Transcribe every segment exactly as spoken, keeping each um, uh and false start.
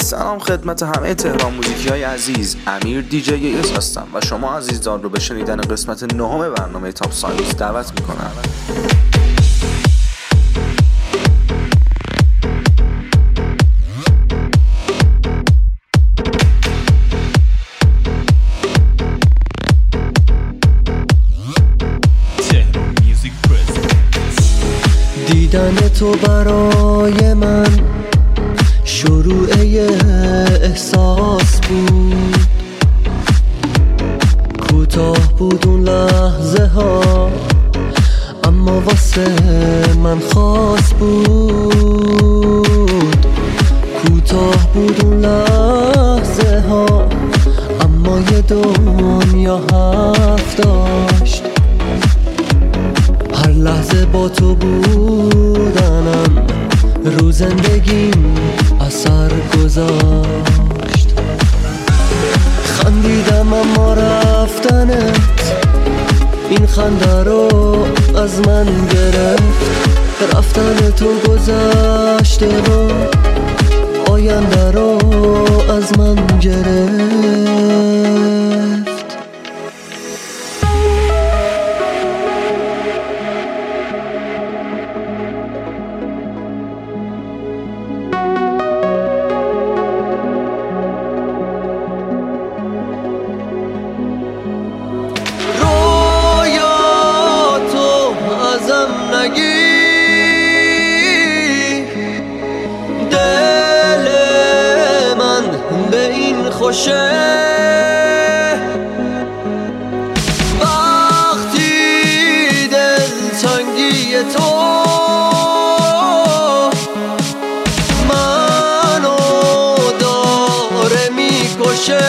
سلام خدمت همه تهران موزیکی های عزیز. امیر دیجی اس هستم و شما عزیزان رو به شنیدن قسمت نهم برنامه تاپ ساینس دعوت میکنم. دیدن تو برای من شروع احساس بود، کوتاه بود اون لحظه ها اما واسه من خاص بود. کوتاه بود اون لحظه ها اما یه دنیا حرف داشت. هر لحظه با تو بودنم رو زندگیم اثر گذاشت. خندیدم اما رفتنت این خنده رو از من گرفت. رفتن تو گذشته و آینده رو از من گرفت. خوشه وقتی دلتنگی تو منو داره میکشه.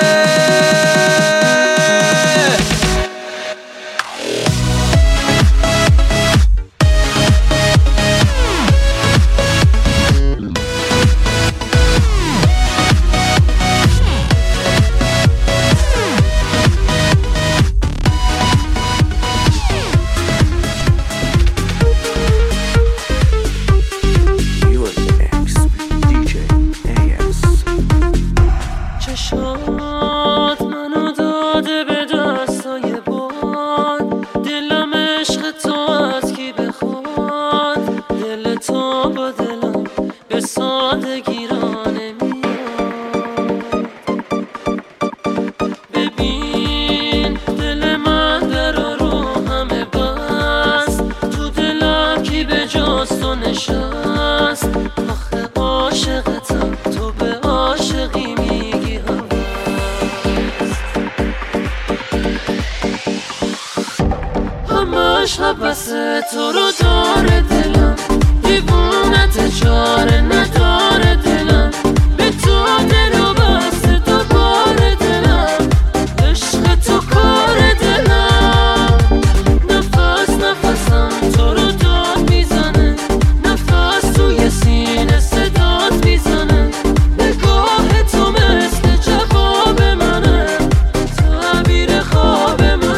حبسه تو رو داره دلم، دیوونت چاره نداره دلم، به تو دلو بسته دوباره دلم، عشق تو کار دلم. نفس نفسم تو رو داد میزنه، نفس توی سینه صدات میزنه، نگاه تو مثل جواب منه، تعبیر خواب منه.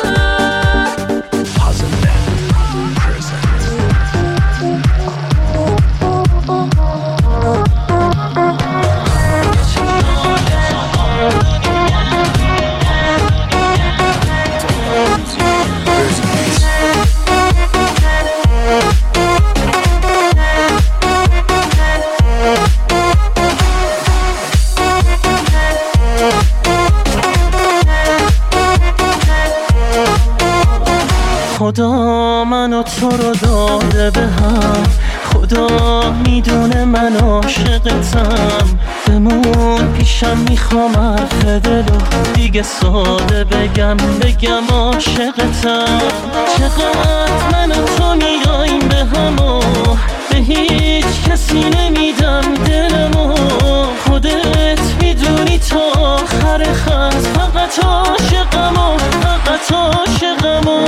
خدا منو تو رو داده به هم، خدا میدونه من عاشقتم. بمون پیشم میخوام حرف دلو دیگه ساده بگم بگم عاشقتم. چقدر من و تو میاییم به همو، به هیچ کسی نمیدم دلمو. خودت میدونی تا آخر خط فقط عاشقمو، فقط عاشقمو.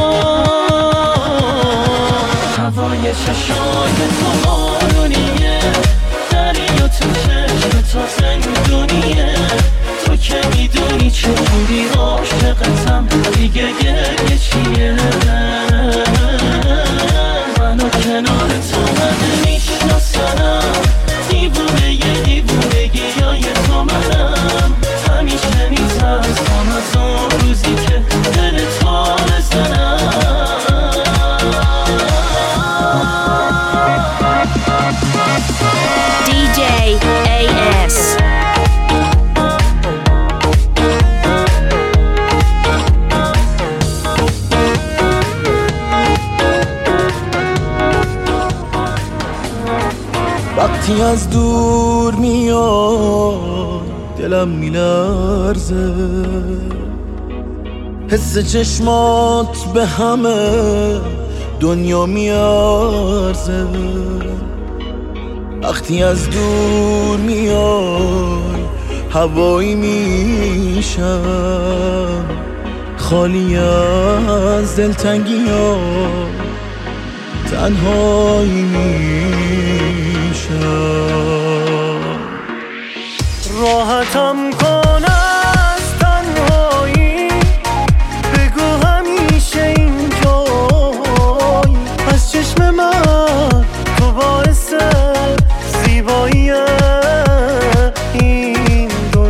هوای چشای تو آرونیه، دریا تو چشم تو زندونیه. تو که میدونی چجوری عاشقتم، دیگه گریه چیه؟ منو کنار تو همه میشناسنم، دیوونه یه دیوونگی وقتی از دور میاد دلم میلرزه، حس چشمات به همه دنیا میارزه. وقتی از دور میای هوایی میشم، خالی از دلتنگی ها تنهایی میشم. راحتم کن از تنهایی، بگو همیشه اینجایی. از چشم من تو باعث زیبایی این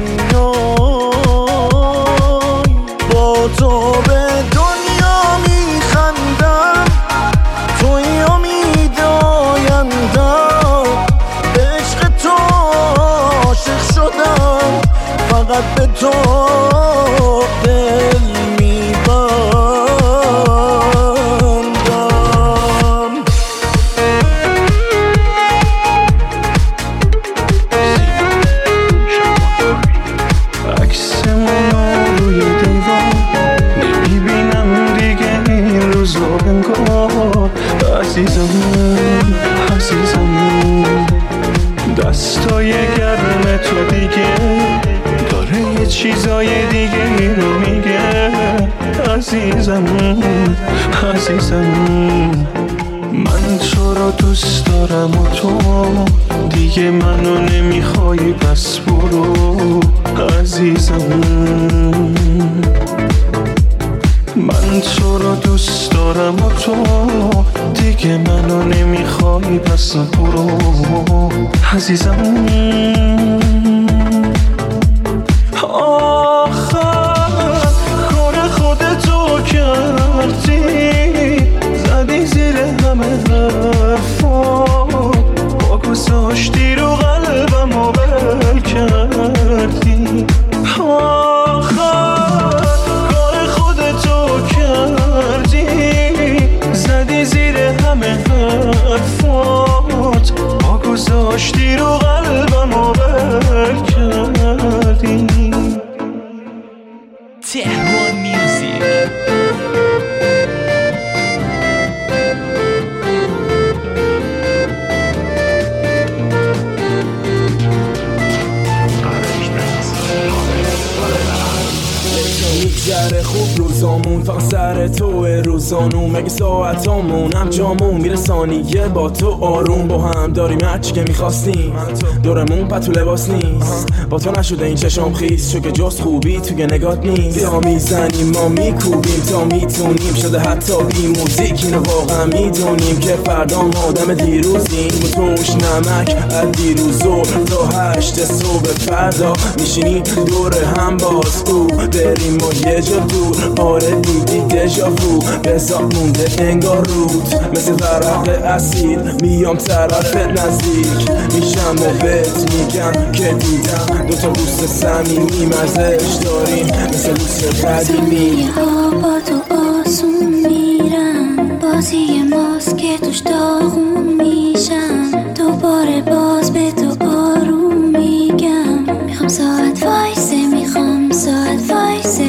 دنیایی. با تو به دنیا میخندم، توی امید آیندم. به عشق تو عاشق شدم، فقط به تو دل میبندم. عکسمون روی دیوار نمیبینم دیگه، این روزو بنگاه. عزیزم عزیزم دستای گرم تو دیگه داره یه چیزای دیگه رو میگه. عزیزم عزیزم من تو رو دوست دارم و تو دیگه منو نمیخوای، پس برو. عزیزم من تو رو دوست دارم و تو دیگه منو نمیخوای، پس برو. عزیزم آخر کار خودتو کردی، زدی زیر همه حرفا، با گذاشتی رو قلبم و بل کردی. آخر کار خودتو کردی، زدی زیر همه حرفات، با گذاشتی رو قلبم و بل کردی. تهران میوزیک. میگذره خوب روزامون، فقط سر توه روزانون. مگه ساعتامون هم جامون میره ثانیه با تو آروم. با هم داریم هرچی که میخواستیم، دورمون پتو لباس نیست. با تو نشده این چشام خیس، چون که جز خوبی توی نگات نیست. یا میزنیم ما میکوبیم تا میتونیم، شده حتی بی موزیک اینو واقعا میدونیم که فردا آدم دیروزیم. و توش نمک از دیروز تا هشت صبح فردا میشینیم دور هم باز. او بریم ما یه جا دور، آره دیدی دژاوو. بزاق مونده انگار رود، مثل ورق اسید میام طرفت نزدیک میشم و بهت میگم که دیدم دوتا دوست صمیمی مرزش داریم مثل دوست قدیمی. ها با تو آسون میرن، بازی ماست که توش داغون میشن. دوباره باز به تو آروم میگم، میخوام ساعت وایسه، میخوام ساعت وایسه.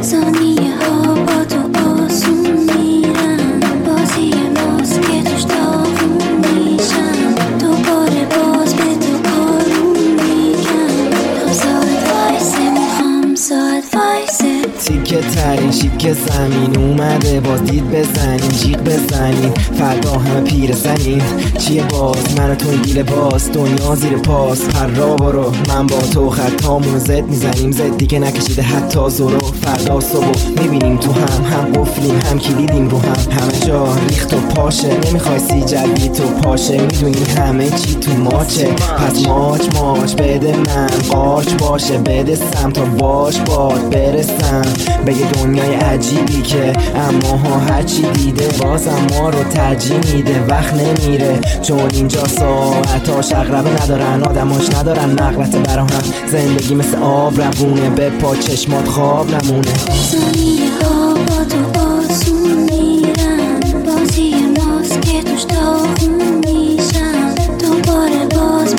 ثانیه ها با تو آسون میرن، بازی ماست که توش داغون میشن. دوباره باز به تو آروم میگم، میخوام ساعت وایسه، میخوام ساعت وایسه. تیکه ترین شیک زمین اومده، با دید بزنیم جیغ بزنیم، فردا همه پیر زنیم. چیه باز من و تو این دیل باز، دنیا زیر پاس. هر را برو من با تو خطامونو زد میزنیم، زد دیگه نکشیده حتی زورو. فردا صبح میبینیم تو هم هم قفلیم، هم کلیدیم رو هم. همه جا ریخت و پاشه، نمیخوای سی جدید تو پاشه. میدونی همه چی تو ماچه، پس ماچ ماچ بده من قاچ باشه. بده سم تا باش باد برسم به یه دنیای عجیبی که اما ها هرچی دیده بازم ما رو ترجیح میده. وقت نمیره چون اینجا ساعتاش اغربه ندارن، آدماش ندارن نقلت برا هم. زندگی مثل آب روونه، به پا چشمات خواب نمونه. ثانیه ها با تو آسون میرن، بازی ماست که توش داغون میشن. دوباره باز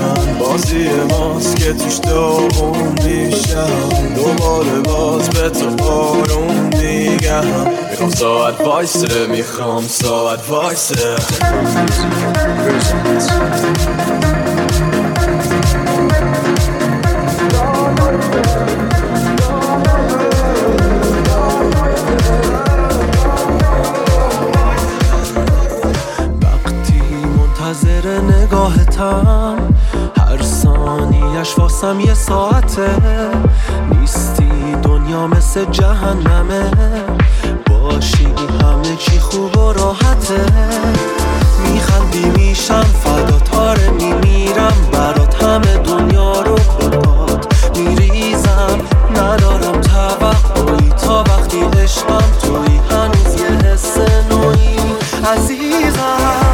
من بازی ماست که توش داغون میشم دوباره باز به تو آروم میگم میخوام ساعت وایسه میخوام ساعت وایسه منتظر نگاهتم هر ثانیش واسم یه ساعته نیستی دنیا مثل جهنمه باشی همه چی خوب و راحته میخندی میشم فدا تاره میمیرم برات همه دنیا رو بپاد میریزم ندارم توقعی تا وقتی عشقم توی هنوز یه حس نوعی عزیزم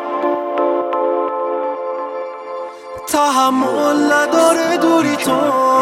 تحمل نداره دوری تو